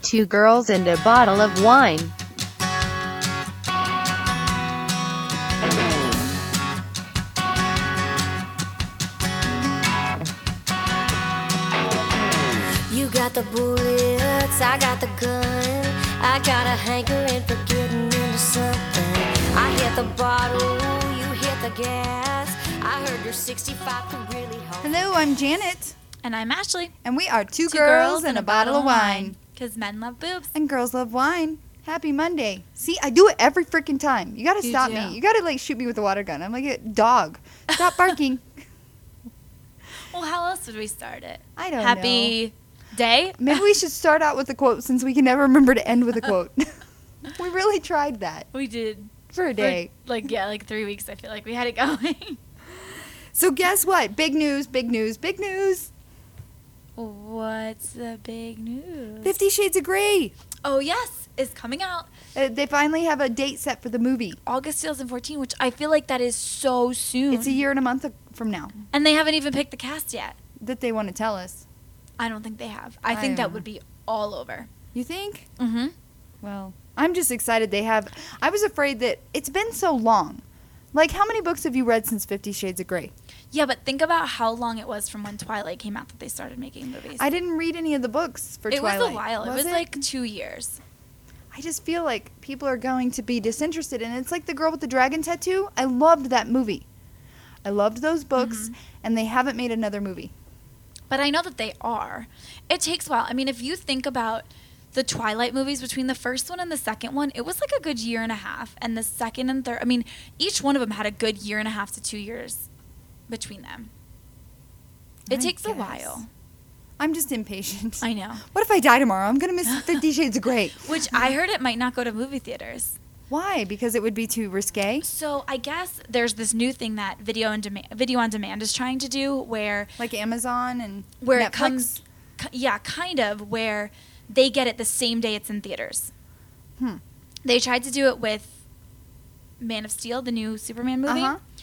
Two Girls and a Bottle of Wine. You got the bullets, I got the gun. I got a hankering for getting into something. I hit the bottle, you hit the gas. I heard your 65 could really hold. Hello, I'm Janet. And I'm Ashley. And we are two girls and a bottle of wine. Because men love boobs. And girls love wine. Happy Monday. See, I do it every freaking time. You gotta stop me. You gotta like shoot me with a water gun. I'm like a dog. Stop barking. Well, how else would we start it? I don't know. Happy day? Maybe we should start out with a quote since we can never remember to end with a quote. We really tried that. We did. For a day. Like 3 weeks, I feel like we had it going. So guess what? Big news, big news, big news. What's the big news? 50 Shades of Grey. Oh, yes. It's coming out. They finally have a date set for the movie. August 2014, which I feel like that is so soon. It's a year and a month from now. And they haven't even picked the cast yet. That they want to tell us. I don't think they have. I think that would be all over. You think? Mm-hmm. Well, I'm just excited they have. I was afraid that it's been so long. Like, how many books have you read since 50 Shades of Grey? Yeah, but think about how long it was from when Twilight came out that they started making movies. I didn't read any of the books for Twilight. It was a while. It was like 2 years. I just feel like people are going to be disinterested. And it's like The Girl with the Dragon Tattoo. I loved that movie. I loved those books, and they haven't made another movie. But I know that they are. It takes a while. I mean, if you think about the Twilight movies, between the first one and the second one, it was like a good year and a half. And the second and third, I mean, each one of them had a good year and a half to 2 years between them. It takes a while. I'm just impatient. I know. What if I die tomorrow? I'm going to miss 50 Shades of Grey. Which I heard it might not go to movie theaters. Why? Because it would be too risque? So I guess there's this new thing that video on demand is trying to do where... Like Amazon and where Netflix? It comes... Yeah, kind of, where they get it the same day it's in theaters. They tried to do it with Man of Steel, the new Superman movie.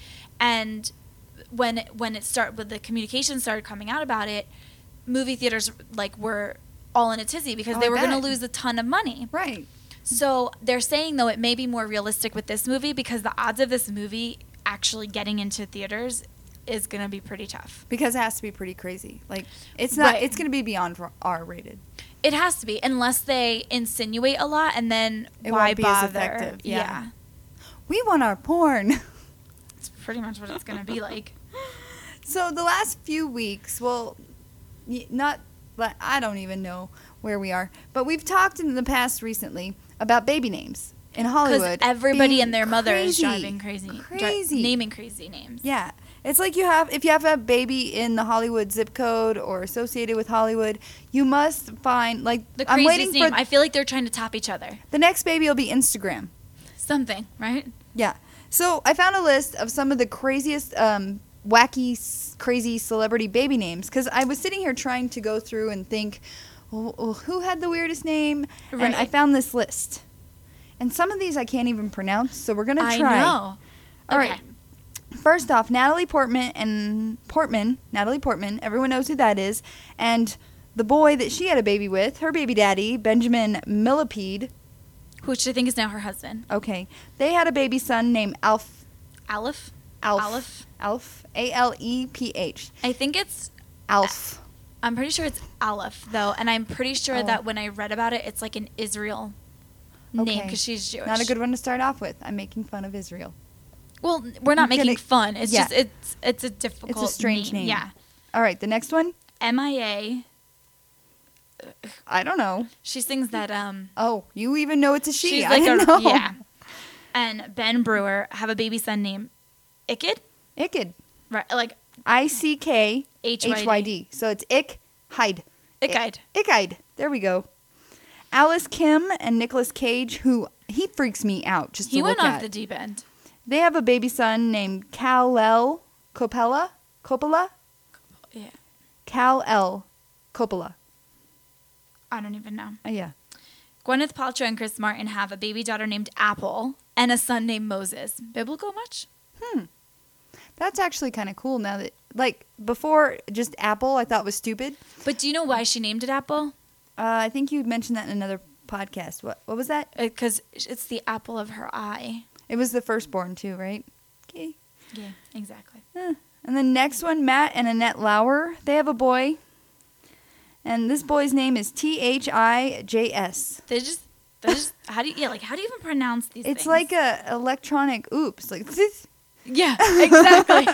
And when the communication started coming out about it, movie theaters were all in a tizzy because they were going to lose a ton of money. Right. So they're saying, though, it may be more realistic with this movie because the odds of this movie actually getting into theaters is going to be pretty tough. Because it has to be pretty crazy. Like, it's not. Right. It's going to be beyond R-rated. It has to be, unless they insinuate a lot, and then it why won't be bother? As effective. Yeah. We want our porn. It's pretty much what it's going to be like. So the last few weeks, well, not. I don't even know where we are, but we've talked in the past recently about baby names in Hollywood. Because everybody and their mother is driving crazy. Naming crazy names. Yeah. It's like if you have a baby in the Hollywood zip code or associated with Hollywood, you must find, like, the I'm craziest waiting name. for... I feel like they're trying to top each other. The next baby will be Instagram. Something, right? Yeah. So I found a list of some of the craziest, wacky, crazy celebrity baby names. Because I was sitting here trying to go through and think, well, who had the weirdest name? Right. And I found this list. And some of these I can't even pronounce, so we're going to try. I know. All right. First off, Natalie Portman, everyone knows who that is. And the boy that she had a baby with, her baby daddy, Benjamin Millipede. Which I think is now her husband. Okay. They had a baby son named Alf. Aleph? Alf. A-L-E-P-H. I think it's... Alf. I'm pretty sure it's Aleph, though. And I'm pretty sure that when I read about it, it's like an Israel name because she's Jewish. Not a good one to start off with. I'm making fun of Israel. Well, we're not making fun. It's just it's a difficult It's a strange name. Yeah. All right, the next one? M.I.A. I don't know. She sings that Oh, you even know it's a she. She's I didn't know. Yeah. And Ben Brewer have a baby son named Ickid. Ickid. Right, like I-C-K-H-Y-D. So it's Ickhyde. Ickhyde. There we go. Alice Kim and Nicolas Cage, who he freaks me out just to look at. He went off the deep end. They have a baby son named Kal-El Coppola. Yeah. Kal-El Coppola. I don't even know. Yeah. Gwyneth Paltrow and Chris Martin have a baby daughter named Apple and a son named Moses. Biblical much? That's actually kind of cool now that, like, before just Apple I thought was stupid. But do you know why she named it Apple? I think you mentioned that in another podcast. What was that? Because it's the apple of her eye. It was the firstborn too, right? Okay. Yeah, exactly. And the next one, Matt and Annette Lauer. They have a boy. And this boy's name is THIJS. They just how do you even pronounce these things? It's like a electronic oops. Like yeah, exactly.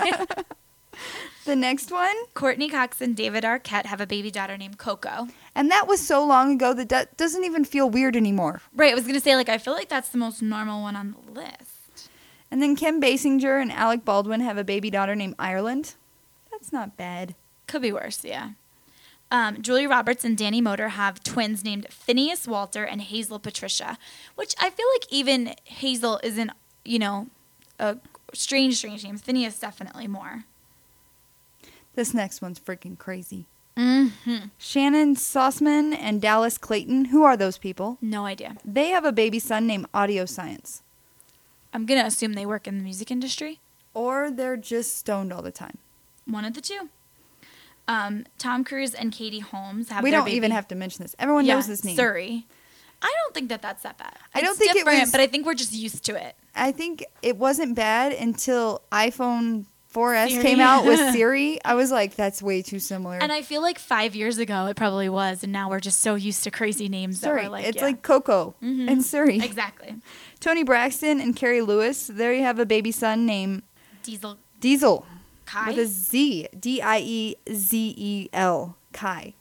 The next one. Courtney Cox and David Arquette have a baby daughter named Coco. And that was so long ago that doesn't even feel weird anymore. Right, I was going to say, I feel like that's the most normal one on the list. And then Kim Basinger and Alec Baldwin have a baby daughter named Ireland. That's not bad. Could be worse, yeah. Julia Roberts and Danny Moder have twins named Phineas Walter and Hazel Patricia, which I feel like even Hazel isn't, a strange name. Phineas definitely more. This next one's freaking crazy. Mm-hmm. Shannon Sossman and Dallas Clayton. Who are those people? No idea. They have a baby son named Audio Science. I'm going to assume they work in the music industry. Or they're just stoned all the time. One of the two. Tom Cruise and Katie Holmes have We their don't baby. even have to mention this. Everyone knows this name. Surrey. I don't think that's that bad. I don't It's think it different, was- but I think we're just used to it. I think it wasn't bad until iPhone 4S Siri. came out with Siri. I was like, that's way too similar. And I feel like 5 years ago it probably was, and now we're just so used to crazy names Siri. that we're like, It's yeah. like Coco Mhm. and Siri. Exactly. Tony Braxton and Carrie Lewis. They have a baby son named Diesel. Kai. With a Z. Diezel. Kai.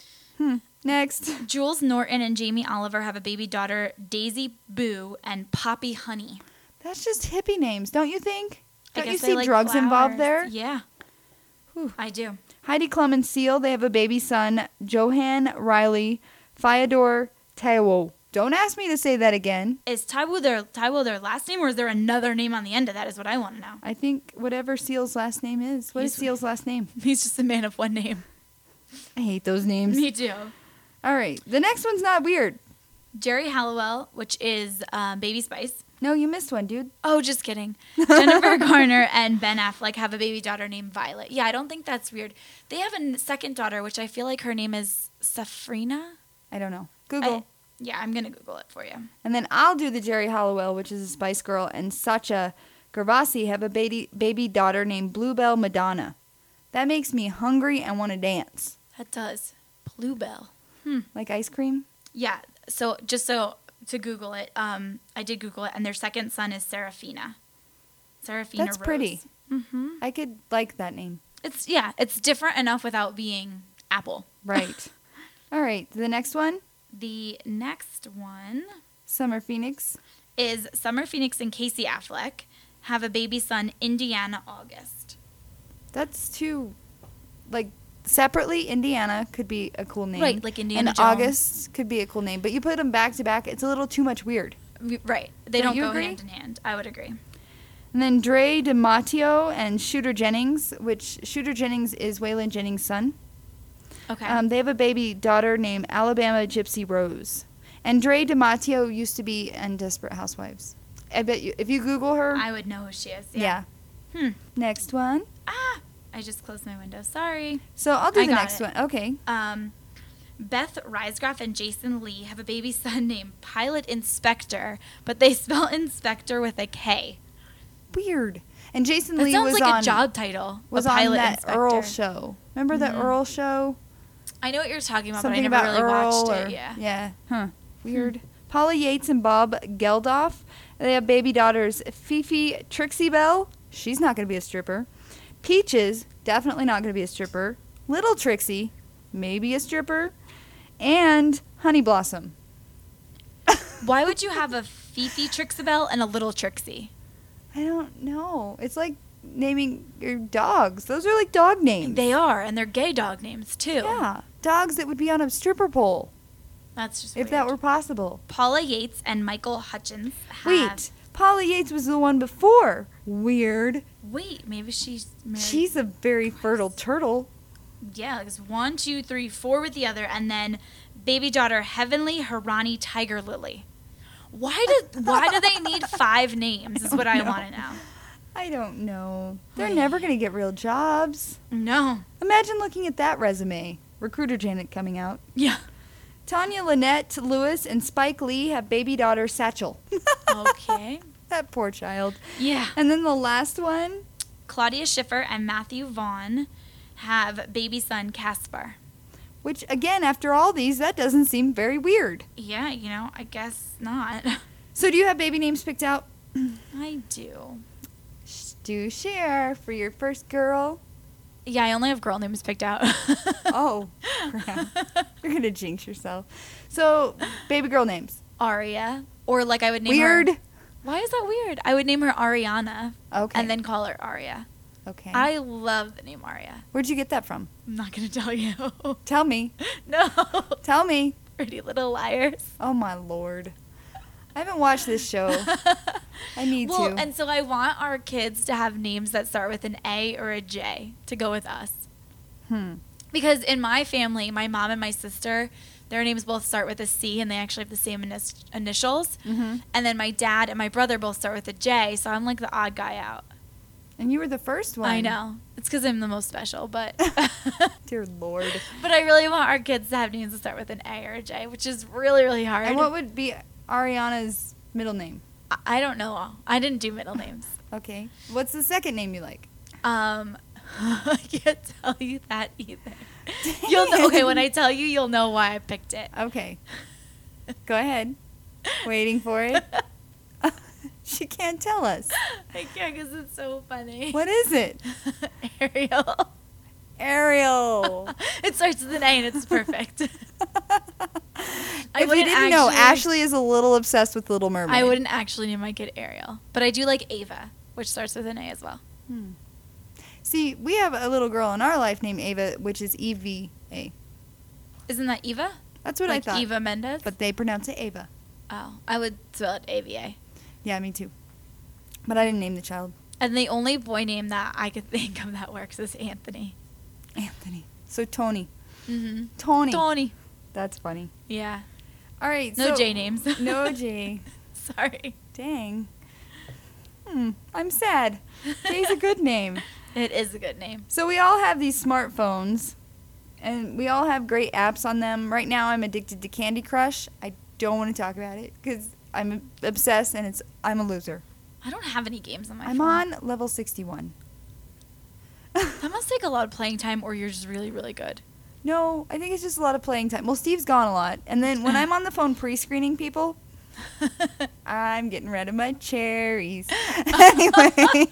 Next. Jules Norton and Jamie Oliver have a baby daughter, Daisy Boo and Poppy Honey. That's just hippie names, don't you think? I Don't you guess see they like drugs involved there? flowers. Yeah. Whew. I do. Heidi Klum and Seal, they have a baby son, Johan Riley Fyodor Taiwo. Don't ask me to say that again. Is Taiwo their last name, or is there another name on the end of that? Is what I want to know. I think whatever Seal's last name is. What is He's- Seal's last name? He's just a man of one name. I hate those names. Me too. All right. The next one's not weird. Jerry Halliwell, which is Baby Spice. No, you missed one, dude. Oh, just kidding. Jennifer Garner and Ben Affleck have a baby daughter named Violet. Yeah, I don't think that's weird. They have a second daughter, which I feel like her name is Safrina. I don't know. Google. Yeah, I'm going to Google it for you. And then I'll do the Jerry Halliwell, which is a Spice Girl, and Sacha Gervasi have a baby daughter named Bluebell Madonna. That makes me hungry and want to dance. That does. Bluebell. Like ice cream? Yeah, so to Google it, I did Google it, and their second son is Serafina. Serafina That's Rose. pretty. Mm-hmm. I could like that name. It's different enough without being Apple. Right. All right. The next one, The next one Summer Phoenix. is Summer Phoenix and Casey Affleck have a baby son, Indiana August. That's two, like, separately, Indiana could be a cool name. Right, like Indiana And Jones. August could be a cool name. But you put them back to back, it's a little too much weird. Right. They Don't don't you go agree? hand in hand. I would agree. And then Dre DiMatteo and Shooter Jennings, which Shooter Jennings is Waylon Jennings' son. Okay. They have a baby daughter named Alabama Gypsy Rose. And Dre DiMatteo used to be in Desperate Housewives. I bet you, if you Google her, I would know who she is. yeah. Next one. I just closed my window. Sorry. So I'll do I the got next it. one. Okay. Beth Riesgraf and Jason Lee have a baby son named Pilot Inspector, but they spell inspector with a K. Weird. And Jason That Lee sounds was like on a job title. was a on pilot that inspector. Earl show. Remember the Earl show? I know what you're talking about, Something but I never about really Earl watched or it. Yeah. yeah. Huh. Weird. Paula Yates and Bob Geldof. They have baby daughters Fifi Trixie Belle. She's not going to be a stripper. Peaches, definitely not going to be a stripper. Little Trixie, maybe a stripper. And Honey Blossom. Why would you have a Fifi Trixabelle and a little Trixie? I don't know. It's like naming your dogs. Those are like dog names. They are, and they're gay dog names too. Yeah. Dogs that would be on a stripper pole, That's just if weird. that were possible. Paula Yates and Michael Hutchins have... Wait, Paula Yates was the one before. Weird. Wait, maybe she's married. She's a very fertile turtle. Yeah, it's 1, 2, 3, 4 with the other, and then baby daughter Heavenly Harani Tiger Lily. Why do they need 5 names? Is what I want to know. I don't know. They're never going to get real jobs. No. Imagine looking at that resume. Recruiter Janet coming out. Yeah. Tanya Lynette Lewis and Spike Lee have baby daughter Satchel. Okay. That poor child. Yeah. And then the last one. Claudia Schiffer and Matthew Vaughn have baby son Caspar. Which, again, after all these, that doesn't seem very weird. Yeah, I guess not. So do you have baby names picked out? I do. Do share for your first girl. Yeah, I only have girl names picked out. Oh, crap. You're going to jinx yourself. So, baby girl names. Aria. Or like I would name her. Weird. Why is that weird? I would name her Ariana. Okay. And then call her Aria. Okay. I love the name Aria. Where'd you get that from? I'm not going to tell you. Tell me. No. Tell me. Pretty Little Liars. Oh, my Lord. I haven't watched this show. I need Well, to. and so I want our kids to have names that start with an A or a J to go with us. Because in my family, my mom and my sister, their names both start with a C, and they actually have the same initials. Mm-hmm. And then my dad and my brother both start with a J, so I'm like the odd guy out. And you were the first one. I know. It's because I'm the most special, but Dear Lord. but I really want our kids to have names that start with an A or a J, which is really, really hard. And what would be Ariana's middle name? I don't know. I didn't do middle names. Okay. What's the second name you like? I can't tell you that either. You'll know, okay, when I tell you, you'll know why I picked it. Okay. Go ahead. Waiting for it. She can't tell us. I can't because it's so funny. What is it? Ariel. Ariel. It starts with an A and it's perfect. If you didn't know, Ashley is a little obsessed with Little Mermaid. I wouldn't actually name my kid Ariel, but I do like Ava, which starts with an A as well. See, we have a little girl in our life named Ava, which is E-V-A. Isn't that Eva? That's what Like I thought. Eva Mendes? But they pronounce it Ava. Oh, I would spell it AVA. Yeah, me too. But I didn't name the child. And the only boy name that I could think of that works is Anthony. Anthony. So Tony. Mm-hmm. Tony. Tony. That's funny. Yeah. All right. No so, J names. No J. Sorry. Dang. I'm sad. Jay's a good name. It is a good name. So we all have these smartphones, and we all have great apps on them. Right now, I'm addicted to Candy Crush. I don't want to talk about it because I'm obsessed, and I'm a loser. I don't have any games on my I'm phone. on level 61. That must take a lot of playing time, or you're just really, really good. No, I think it's just a lot of playing time. Well, Steve's gone a lot, and then when I'm on the phone pre-screening people, I'm getting rid of my cherries. Anyway.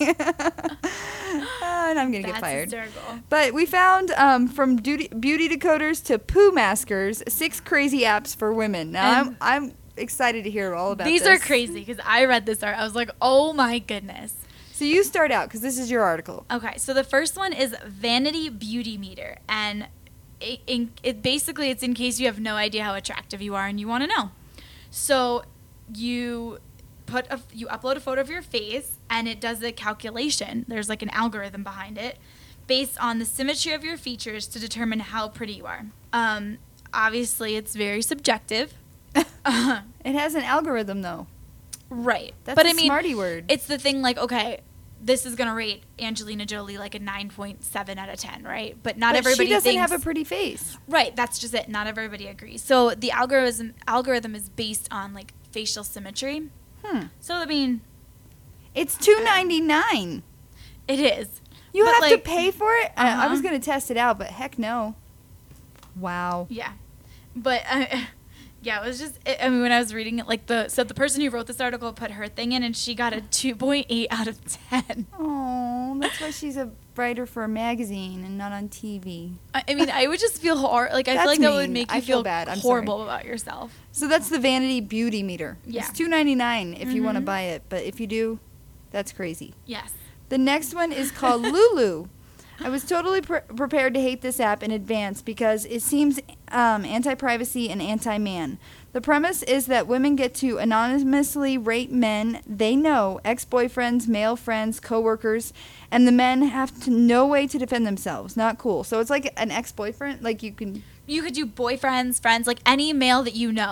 And I'm going to get fired. That's hysterical. But we found from beauty decoders to poo maskers, 6 crazy apps for women. Now, And I'm excited to hear all about These this. are crazy because I read this art. I was like, oh my goodness. So you start out because this is your article. Okay, so the first one is Vanity Beauty Meter. And it basically, it's in case you have no idea how attractive you are and you want to know. So you upload a photo of your face and it does a calculation. There's like an algorithm behind it based on the symmetry of your features to determine how pretty you are. Obviously, it's very subjective. It has an algorithm, though. Right. That's but a I mean, smarty word. It's the thing like, okay, this is going to rate Angelina Jolie like a 9.7 out of 10, right? But not everybody she doesn't thinks, have a pretty face. Right, that's just it. Not everybody agrees. So the algorithm is based on like facial symmetry. So I mean, It's $2.99. it is. You But, have to like, pay for it? I was Uh-huh. going to test it out, but heck no. Wow. Yeah. But yeah, it was just I mean when I was reading it like the person who wrote this article put her thing in and she got a 2.8 out of 10. Oh, that's why she's a writer for a magazine and not on TV. I mean, I would just feel like I That's feel like that would mean. make I you feel feel bad. I'm horrible about yourself. So that's the Vanity Beauty Meter. Yeah. It's $2.99 if you want to Mhm. buy it, but if you do, that's crazy. Yes. The next one is called Lulu. I was totally prepared to hate this app in advance because it seems anti-privacy and anti-man. The premise is that women get to anonymously rate men they know, ex-boyfriends, male friends, coworkers, and the men have no way to defend themselves. Not cool. So it's like an ex-boyfriend. Like you could You could do boyfriends, friends, like any male that you know.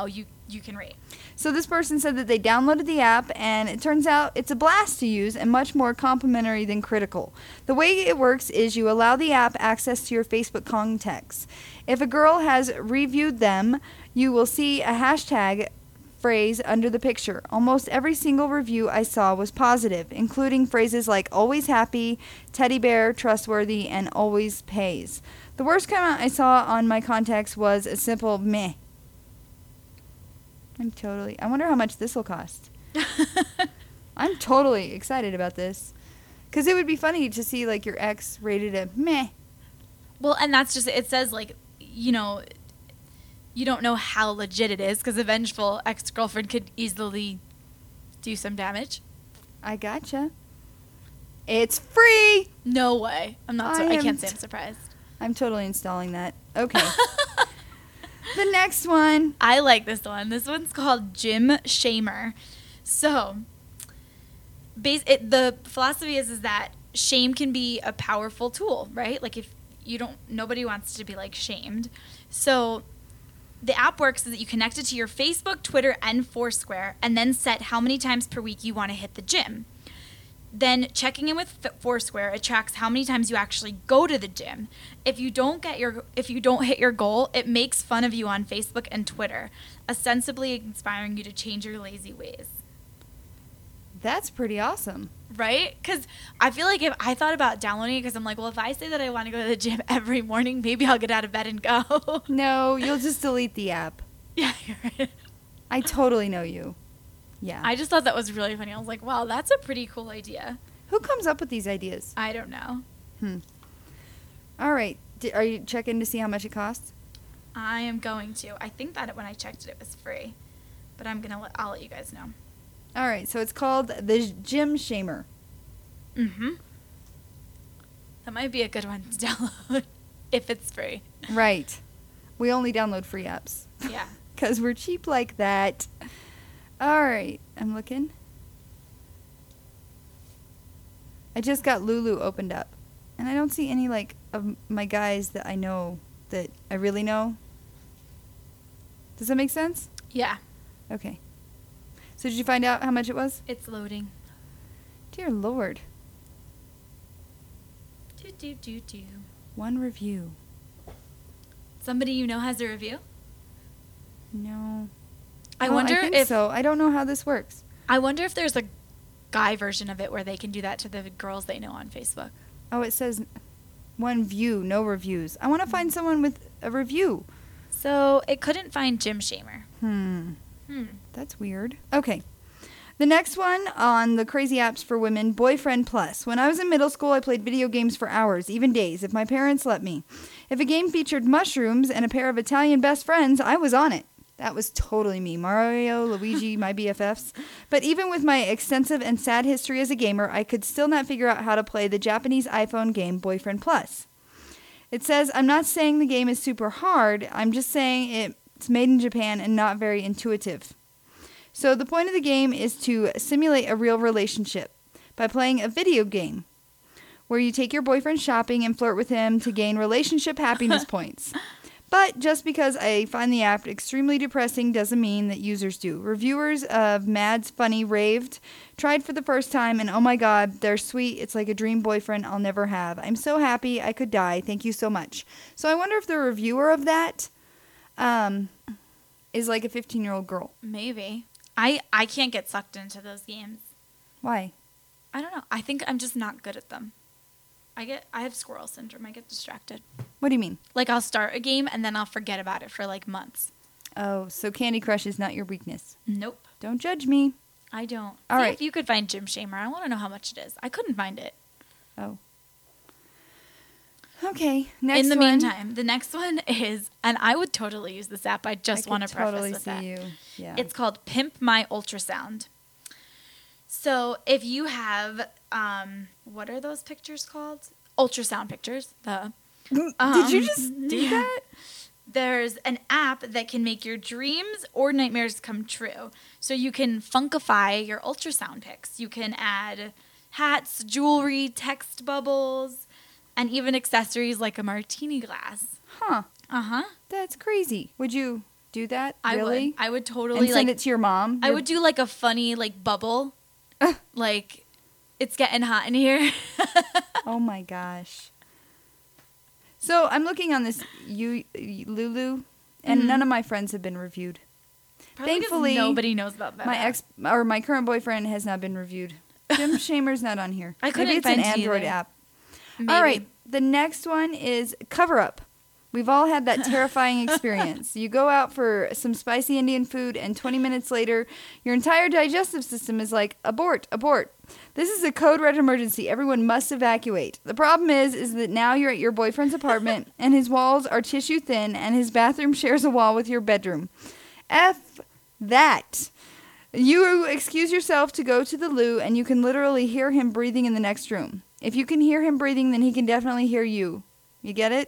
you can rate. So this person said that they downloaded the app, and it turns out it's a blast to use and much more complimentary than critical. The way it works is you allow the app access to your Facebook contacts. If a girl has reviewed them, you will see a hashtag phrase under the picture. Almost every single review I saw was positive, including phrases like always happy, teddy bear, trustworthy, and always pays. The worst comment I saw on my contacts was a simple meh. I wonder how much this will cost. I'm totally excited about this. Because it would be funny to see, like, your ex rated a meh. Well, and that's just, it says, like, you know, you don't know how legit it is because a vengeful ex-girlfriend could easily do some damage. I gotcha. It's free! No way. I can't say I'm surprised. I'm totally installing that. Okay. The next one. I like this one. This one's called Gym Shamer. So, the philosophy is that shame can be a powerful tool, right? Like if nobody wants to be like shamed. So the app works is that you connect it to your Facebook, Twitter, and Foursquare, and then set how many times per week you want to hit the gym. Then checking in with Foursquare, it tracks how many times you actually go to the gym. If you don't hit your goal, it makes fun of you on Facebook and Twitter, ostensibly inspiring you to change your lazy ways. That's pretty awesome. Right? Because I feel like if I thought about downloading it, because I'm like, well, if I say that I want to go to the gym every morning, maybe I'll get out of bed and go. No, you'll just delete the app. Yeah, you're right. I totally know you. Yeah. I just thought that was really funny. I was like, wow, that's a pretty cool idea. Who comes up with these ideas? I don't know. All right. Are you checking to see how much it costs? I am going to. I think that when I checked it, it was free. But I'll let you guys know. All right. So it's called the Gym Shamer. Mm-hmm. That might be a good one to download if it's free. Right. We only download free apps. Yeah. Because we're cheap like that. All right. I'm looking. I just got Lulu opened up. And I don't see any, like, of my guys that I know that I really know. Does that make sense? Yeah. Okay. So did you find out how much it was? It's loading. Dear Lord. Do. One review. Somebody you know has a review? No. I Well, wonder I think if so. I don't know how this works. I wonder if there's a guy version of it where they can do that to the girls they know on Facebook. Oh, it says one view, no reviews. I want to find someone with a review. So it couldn't find Gym Shamer. That's weird. Okay. The next one on the crazy apps for women, Boyfriend Plus. When I was in middle school, I played video games for hours, even days, if my parents let me. If a game featured mushrooms and a pair of Italian best friends, I was on it. That was totally me. Mario, Luigi, my BFFs. But even with my extensive and sad history as a gamer, I could still not figure out how to play the Japanese iPhone game Boyfriend Plus. It says, I'm not saying the game is super hard, I'm just saying it's made in Japan and not very intuitive. So the point of the game is to simulate a real relationship by playing a video game where you take your boyfriend shopping and flirt with him to gain relationship happiness points. But just because I find the app extremely depressing doesn't mean that users do. Reviewers of Mads Funny raved, tried for the first time, and oh my god, they're sweet. It's like a dream boyfriend I'll never have. I'm so happy I could die. Thank you so much. So I wonder if the reviewer of that is like a 15-year-old girl. Maybe. I can't get sucked into those games. Why? I don't know. I think I'm just not good at them. I have squirrel syndrome. I get distracted. What do you mean? Like I'll start a game and then I'll forget about it for like months. Oh, so Candy Crush is not your weakness. Nope. Don't judge me. I don't. All See right. if you could find Gym Shamer. I want to know how much it is. I couldn't find it. Oh. Okay, next In the one. meantime, the next one is, and I would totally use this app. I just want to totally preface with see that. you. Yeah. It's called Pimp My Ultrasound. So if you have, what are those pictures called? Ultrasound pictures. Did you just do yeah. that? There's an app that can make your dreams or nightmares come true. So you can funkify your ultrasound pics. You can add hats, jewelry, text bubbles, and even accessories like a martini glass. Huh. Uh-huh. That's crazy. Would you do that? I Really? would. I would totally And send like. it to your mom? I would do like a funny like bubble, like it's getting hot in here. Oh my gosh. So I'm looking on this Lulu, and none of my friends have been reviewed. Probably 'cause Thankfully, nobody knows about that. my current boyfriend has not been reviewed. Jim Shamer's not on here. I couldn't Maybe it's an find Android either. app. Maybe. All right, the next one is Cover Up. We've all had that terrifying experience. You go out for some spicy Indian food, and 20 minutes later, your entire digestive system is like, abort, abort. This is a code red emergency. Everyone must evacuate. The problem is that now you're at your boyfriend's apartment, and his walls are tissue thin, and his bathroom shares a wall with your bedroom. F that. You excuse yourself to go to the loo, and you can literally hear him breathing in the next room. If you can hear him breathing, then he can definitely hear you. You get it?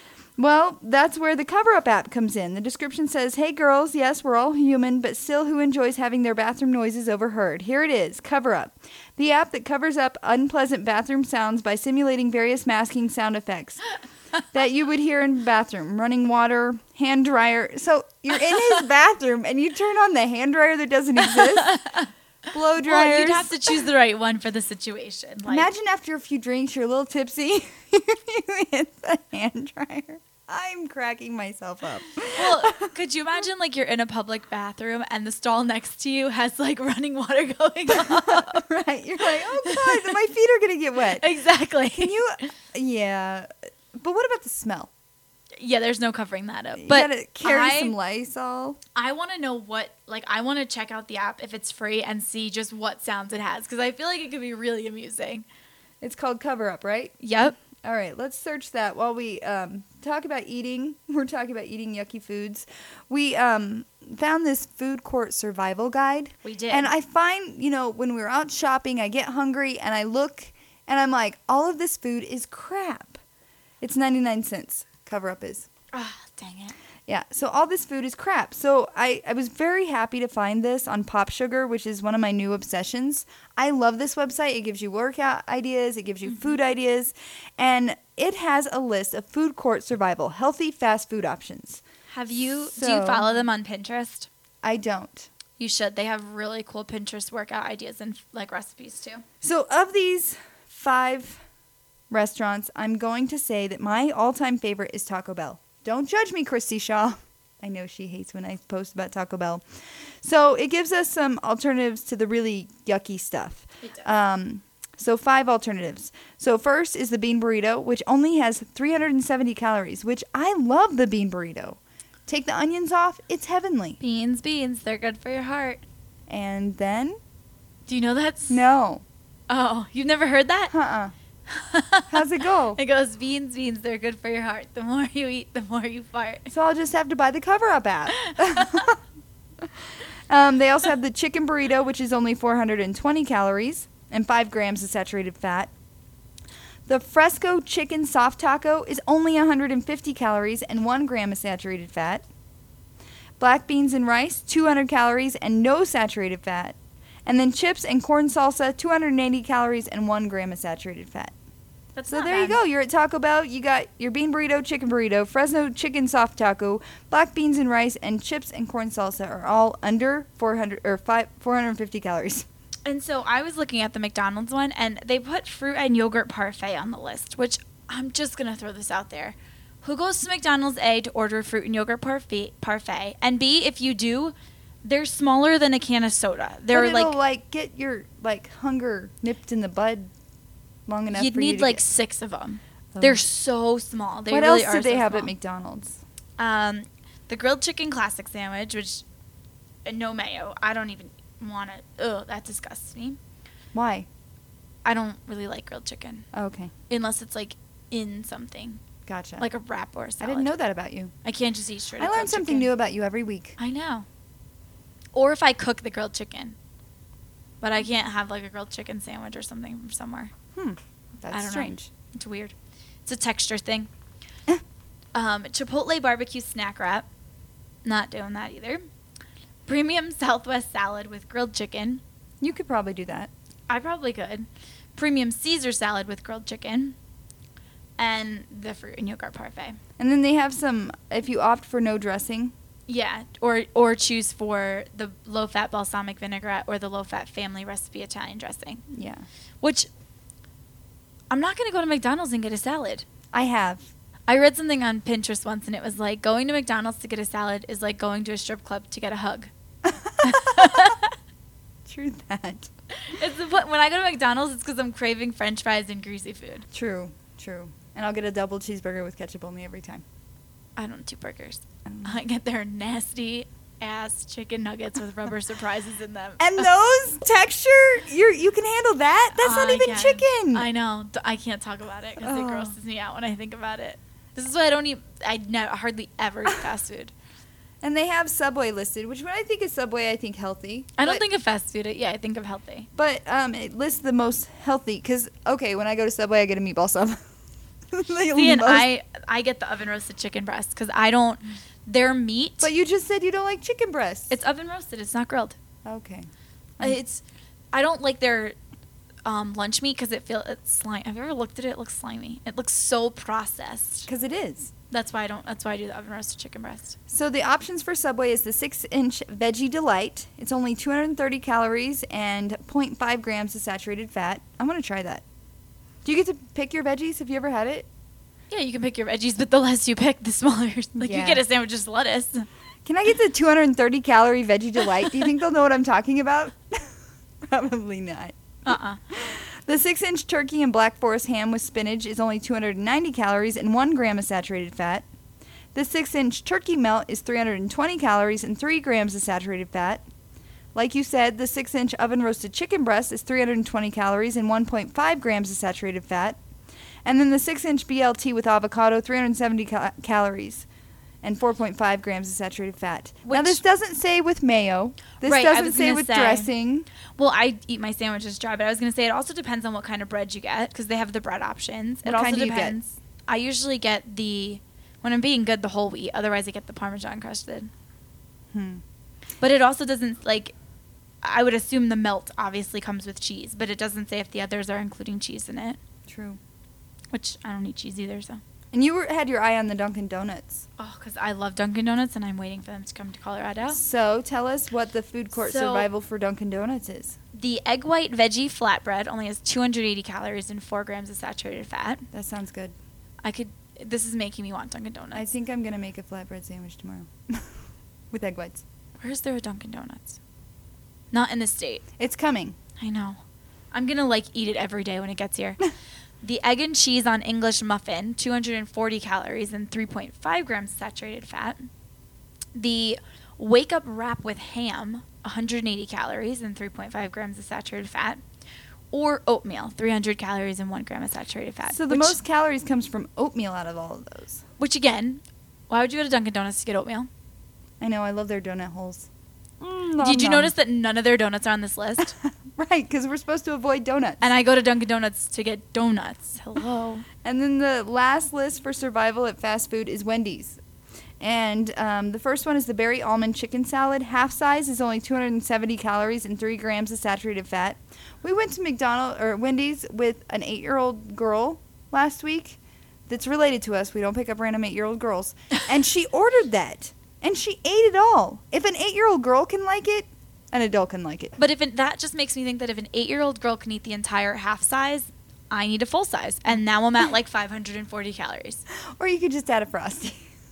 Well, that's where the Cover Up app comes in. The description says, hey girls, yes, we're all human, but still who enjoys having their bathroom noises overheard? Here it is, Cover Up. The app that covers up unpleasant bathroom sounds by simulating various masking sound effects that you would hear in the bathroom. Running water, hand dryer. So you're in his bathroom and you turn on the hand dryer that doesn't exist. Blow dryers. Well, you'd have to choose the right one for the situation. Like, Imagine after a few drinks, you're a little tipsy. You hit the hand dryer. I'm cracking myself up. well, could you imagine like you're in a public bathroom and the stall next to you has like running water going on? Right. You're like, oh, God, my feet are going to get wet. Exactly. Can you? Yeah. But what about the smell? Yeah, there's no covering that up. You But got to carry some Lysol. I want to know what, like, I want to check out the app if it's free and see just what sounds it has because I feel like it could be really amusing. It's called Cover Up, right? Yep. All right, let's search that while we talk about eating. We're talking about eating yucky foods. We found this food court survival guide. We did. And I find, when we're out shopping, I get hungry and I look and I'm like, all of this food is crap. It's 99 cents. Cover Up is. Ah, dang it. Yeah, so all this food is crap. So I was very happy to find this on Pop Sugar, which is one of my new obsessions. I love this website. It gives you workout ideas. It gives you food ideas. And it has a list of food court survival, healthy fast food options. Do you So- follow them on Pinterest? I don't. You should. They have really cool Pinterest workout ideas and like recipes too. So of these 5 restaurants, I'm going to say that my all-time favorite is Taco Bell. Don't judge me, Christy Shaw. I know she hates when I post about Taco Bell. So it gives us some alternatives to the really yucky stuff. It does. So 5 alternatives. So first is the bean burrito, which only has 370 calories, which I love the bean burrito. Take the onions off, it's heavenly. Beans, they're good for your heart. And then, Do you know that's? no. Oh, you've never heard that? Uh-uh. How's it go? It goes, beans, they're good for your heart. The more you eat, the more you fart. So I'll just have to buy the Cover Up app. They also have the chicken burrito, which is only 420 calories and 5 grams of saturated fat. The Fresco chicken soft taco is only 150 calories and 1 gram of saturated fat. Black beans and rice, 200 calories and no saturated fat. And then chips and corn salsa, 280 calories and 1 gram of saturated fat. That's So not there you bad. go. You're at Taco Bell. You got your bean burrito, chicken burrito, Fresno chicken soft taco, black beans and rice, and chips and corn salsa are all under 450 calories. And so I was looking at the McDonald's one, and they put fruit and yogurt parfait on the list, which I'm just going to throw this out there. Who goes to McDonald's, A, to order fruit and yogurt parfait? And B, if you do, they're smaller than a can of soda. They're But it'll get your hunger nipped in the bud long enough you'd for you need to like get. 6 of them. Oh. They're so small. They What really else are do they so have at small. McDonald's? The grilled chicken classic sandwich, which no mayo. I don't even want it. Ugh, that disgusts me. Why? I don't really like grilled chicken Oh, okay, unless it's like in something, gotcha. like a wrap or a I salad. didn't know that about you. I can't just eat straight. I up learn grilled something chicken. new about you every week. I know. Or if I cook the grilled chicken, but I can't have like a grilled chicken sandwich or something from somewhere. That's I don't strange. know. It's weird. It's a texture thing. Chipotle barbecue snack wrap. Not doing that either. Premium Southwest salad with grilled chicken. You could probably do that. I probably could. Premium Caesar salad with grilled chicken. And the fruit and yogurt parfait. And then they have some, if you opt for no dressing, Yeah, or choose for the low-fat balsamic vinaigrette or the low-fat family recipe Italian dressing. Yeah. Which, I'm not going to go to McDonald's and get a salad. I have. I read something on Pinterest once, and it was like, going to McDonald's to get a salad is like going to a strip club to get a hug. True that. When I go to McDonald's, it's because I'm craving French fries and greasy food. True. And I'll get a double cheeseburger with ketchup only every time. I don't do burgers. I get their nasty ass chicken nuggets with rubber surprises in them. And those texture, you can handle that? That's not even chicken. I know. I can't talk about it because it Oh. grosses me out when I think about it. This is why I don't eat. I hardly ever eat fast food. And they have Subway listed, which when I think of Subway, I think healthy. I don't think of fast food. Yeah, I think of healthy. But it lists the most healthy. Because, okay, when I go to Subway, I get a meatball sub. See, and I get the oven roasted chicken breast because I don't. Their meat. But you just said you don't like chicken breasts. It's oven roasted. It's not grilled. Okay. I don't like their lunch meat because it's slimy. Have you ever looked at it? It looks slimy. It looks so processed. Because it is. That's why I do the oven roasted chicken breast. So the options for Subway is the 6-inch Veggie Delight. It's only 230 calories and 0.5 grams of saturated fat. I'm going to try that. Do you get to pick your veggies? Have you ever had it? Yeah, you can pick your veggies, but the less you pick, the smaller. Like, Yeah. you get a sandwich with just lettuce. Can I get the 230 calorie Veggie Delight? Do you think they'll know what I'm talking about? Probably not. The 6-inch turkey and Black Forest ham with spinach is only 290 calories and 1 gram of saturated fat. The 6-inch turkey melt is 320 calories and 3 grams of saturated fat. Like you said, the 6-inch oven roasted chicken breast is 320 calories and 1.5 grams of saturated fat. And then the 6-inch BLT with avocado, 370 calories and 4.5 grams of saturated fat. Now, this doesn't say with mayo. This Right, I doesn't was say gonna with say. dressing. Well, I eat my sandwiches dry, but I was going to say it also depends on what kind of bread you get because they have the bread options. What it also kind do you get? depends. I usually get when I'm being good, the whole wheat. Otherwise, I get the Parmesan crusted. But it also doesn't, I would assume the melt obviously comes with cheese, but it doesn't say if the others are including cheese in it, True. which I don't eat cheese either, so. And you had your eye on the Dunkin' Donuts. Oh, because I love Dunkin' Donuts, and I'm waiting for them to come to Colorado. So tell us what the food court So- survival for Dunkin' Donuts is. The egg white veggie flatbread only has 280 calories and 4 grams of saturated fat. That sounds good. This is making me want Dunkin' Donuts. I think I'm going to make a flatbread sandwich tomorrow with egg whites. Where is there a Dunkin' Donuts? Not in the state. It's coming. I know. I'm going to eat it every day when it gets here. The egg and cheese on English muffin, 240 calories and 3.5 grams saturated fat. The wake up wrap with ham, 180 calories and 3.5 grams of saturated fat. Or oatmeal, 300 calories and 1 gram of saturated fat. So the most calories comes from oatmeal out of all of those. Which again, why would you go to Dunkin' Donuts to get oatmeal? I know. I love their donut holes. Did you notice that none of their donuts are on this list? Right, because we're supposed to avoid donuts. And I go to Dunkin' Donuts to get donuts. Hello. And then the last list for survival at fast food is Wendy's. And the first one is the berry almond chicken salad. Half size is only 270 calories and 3 grams of saturated fat. We went to Wendy's with an 8-year-old girl last week that's related to us. We don't pick up random 8-year-old girls. And she ordered that. And she ate it all. If an 8-year-old girl can like it, an adult can like it. But that just makes me think that if an 8-year-old girl can eat the entire half size, I need a full size. And now I'm at 540 calories. Or you could just add a Frosty.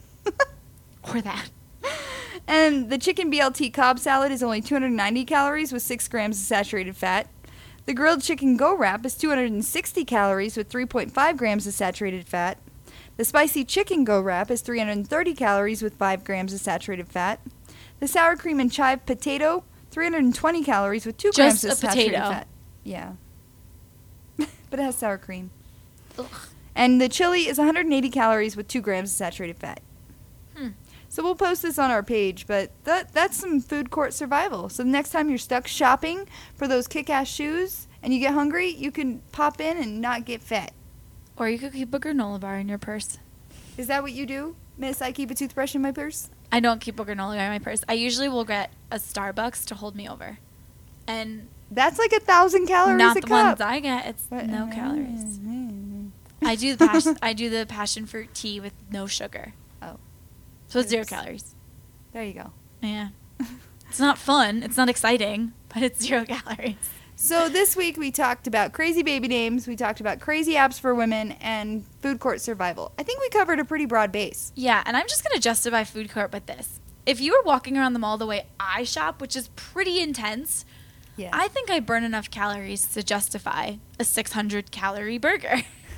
Or that. And the chicken BLT Cobb salad is only 290 calories with 6 grams of saturated fat. The grilled chicken Go Wrap is 260 calories with 3.5 grams of saturated fat. The spicy chicken Go Wrap is 330 calories with 5 grams of saturated fat. The sour cream and chive potato, 320 calories with 2 grams Just of a saturated potato. fat. Yeah. But it has sour cream. Ugh. And the chili is 180 calories with 2 grams of saturated fat. So we'll post this on our page, but that's some food court survival. So the next time you're stuck shopping for those kick-ass shoes and you get hungry, you can pop in and not get fat. Or you could keep a granola bar in your purse. Is that what you do, Miss? I keep a toothbrush in my purse? I don't keep a granola bar in my purse. I usually will get a Starbucks to hold me over. And That's 1,000 calories not a the cup. ones I get. It's But- no calories. I do the passion fruit tea with no sugar. Oh. So it's 0 Oops. calories. There you go. Yeah. It's not fun. It's not exciting, but it's 0 calories. So this week we talked about crazy baby names, we talked about crazy apps for women, and food court survival. I think we covered a pretty broad base. Yeah, and I'm just going to justify food court with this. If you were walking around the mall the way I shop, which is pretty intense, Yeah. I think I burn enough calories to justify a 600-calorie burger.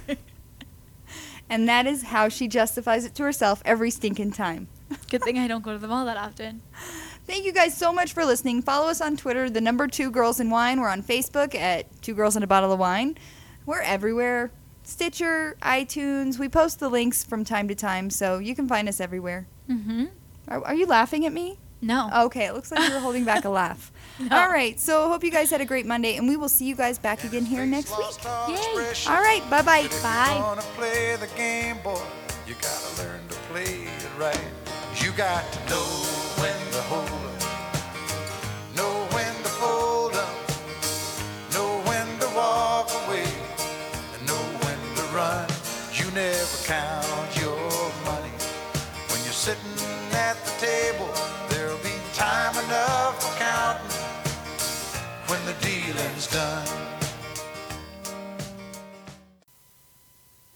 And that is how she justifies it to herself every stinking time. Good thing I don't go to the mall that often. Thank you guys so much for listening. Follow us on Twitter, the number 2 Girls in Wine. We're on Facebook at 2 Girls and a Bottle of Wine. We're everywhere. Stitcher, iTunes. We post the links from time to time, so you can find us everywhere. Mm-hmm. Are you laughing at me? No. Okay, it looks like you were holding back a laugh. No. All right, so hope you guys had a great Monday, and we will see you guys back again here next week. Yay. All right, bye-bye. If Bye. you wanna play the game, boy, you gotta learn to play it right. You got to know when to hold up, know when to fold up, know when to walk away, and know when to run. You never count your money when you're sitting at the table. There'll be time enough for counting when the dealing's done.